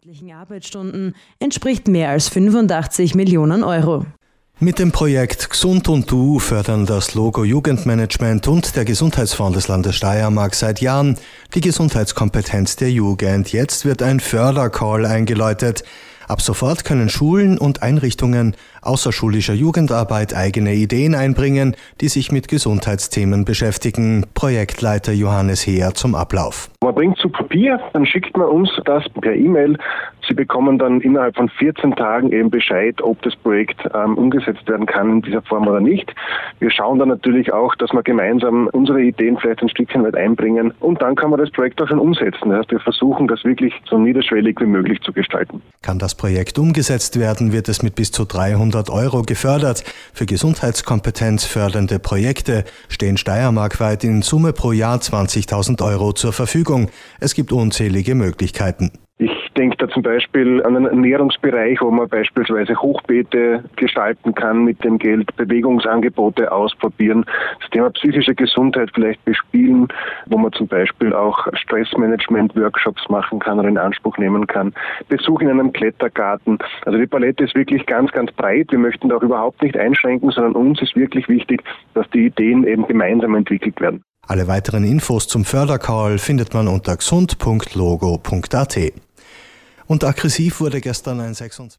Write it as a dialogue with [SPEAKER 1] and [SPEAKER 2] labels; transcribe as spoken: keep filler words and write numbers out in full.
[SPEAKER 1] monatlichen Arbeitsstunden entspricht mehr als fünfundachtzig Millionen Euro.
[SPEAKER 2] Mit dem Projekt Gesund und Du fördern das Logo Jugendmanagement und der Gesundheitsfonds des Landes Steiermark seit Jahren die Gesundheitskompetenz der Jugend. Jetzt wird ein Fördercall eingeläutet. Ab sofort können Schulen und Einrichtungen außerschulischer Jugendarbeit eigene Ideen einbringen, die sich mit Gesundheitsthemen beschäftigen. Projektleiter Johannes Heer zum Ablauf.
[SPEAKER 3] Man bringt zu Papier, dann schickt man uns das per E-Mail. Sie bekommen dann innerhalb von vierzehn Tagen eben Bescheid, ob das Projekt ähm, umgesetzt werden kann in dieser Form oder nicht. Wir schauen dann natürlich auch, dass wir gemeinsam unsere Ideen vielleicht ein Stückchen weit einbringen und dann kann man das Projekt auch schon umsetzen. Das heißt, wir versuchen, das wirklich so niederschwellig wie möglich zu gestalten.
[SPEAKER 2] Kann das Projekt umgesetzt werden, wird es mit bis zu dreihundert Euro gefördert. Für Gesundheitskompetenz fördernde Projekte stehen steiermarkweit in Summe pro Jahr zwanzigtausend Euro zur Verfügung. Es gibt unzählige Möglichkeiten.
[SPEAKER 3] Ich denke da zum Beispiel an einen Ernährungsbereich, wo man beispielsweise Hochbeete gestalten kann mit dem Geld, Bewegungsangebote ausprobieren, das Thema psychische Gesundheit vielleicht bespielen, wo man zum Beispiel auch Stressmanagement-Workshops machen kann oder in Anspruch nehmen kann, Besuch in einem Klettergarten. Also die Palette ist wirklich ganz, ganz breit. Wir möchten da auch überhaupt nicht einschränken, sondern uns ist wirklich wichtig, dass die Ideen eben gemeinsam entwickelt werden.
[SPEAKER 2] Alle weiteren Infos zum Fördercall findet man unter gesund punkt logo punkt at. Und aggressiv wurde gestern ein sechsundzwanzigjähriger